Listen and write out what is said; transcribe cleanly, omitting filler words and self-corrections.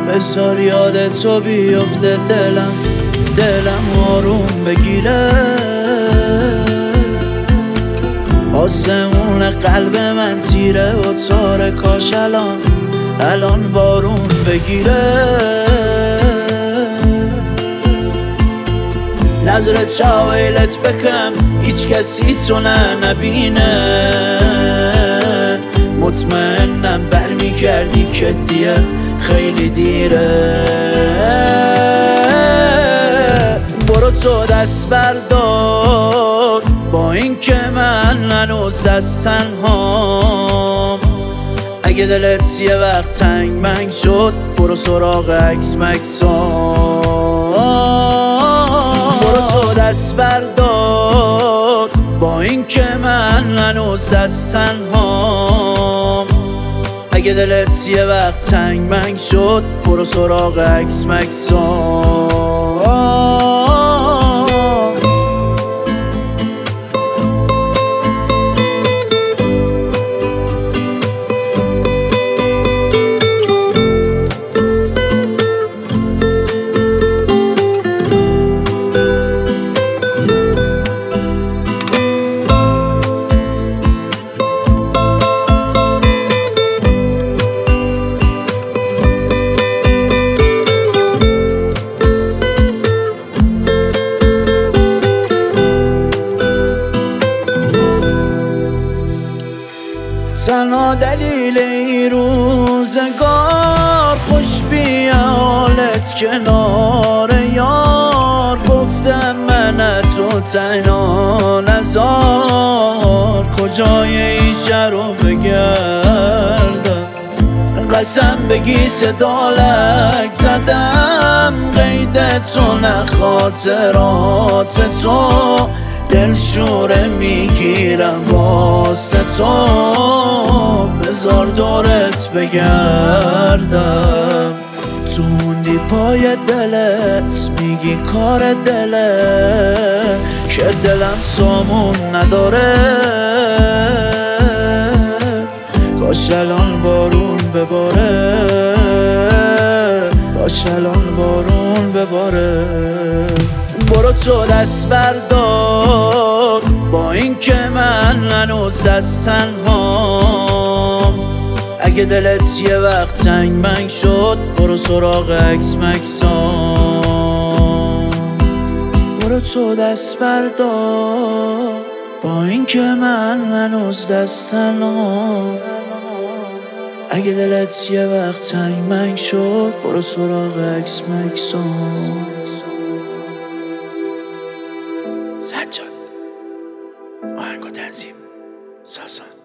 بذار یاد تو بیفته دلم آروم بگیره. آسمون قلب من تیره و تاره، کاش الان بارون بگیره. نظر چاویلت بکن هیچ کسی تو نبینه. مطمئنم برمیگردی که دیگه خیلی دیره. برو تو دست بردار با این که من هنوز دست تنهام. اگه دلت یه وقت تنگ منگ شد برو سراغ عکس مکسام. برو تو دست بردار با این که من هنوز دست تنهام. اگه دلت یه وقت تنگ منگ شد برو سراغ عکس مکسام. تنها دلیل این روزگار خوش بیا حالت کنار یار. گفتم من تو تنها نزار، کجای این شهر رو بگردم. قسم بگی صدا لک زدم قید تو نه خاطرات تو. دلشوره میگیرم واسه تو، بذار دورت بگردم. تو موندی پای دلت میگی کار دله که دلم سامون نداره. کاش الان بارون بباره، کاش الان بارون بباره. برو تو دست بردار با این که من هنوز دست تنهام. اگه دلت یه وقت تنگ منگ شد برو سراغ عکس مکسام. برو تو دست بردار با این که من هنوز دست تنهام. اگه دلت یه وقت تنگ منگ شد برو سراغ عکس مکسام. سجاد آهنگ و تنظیم ساسان.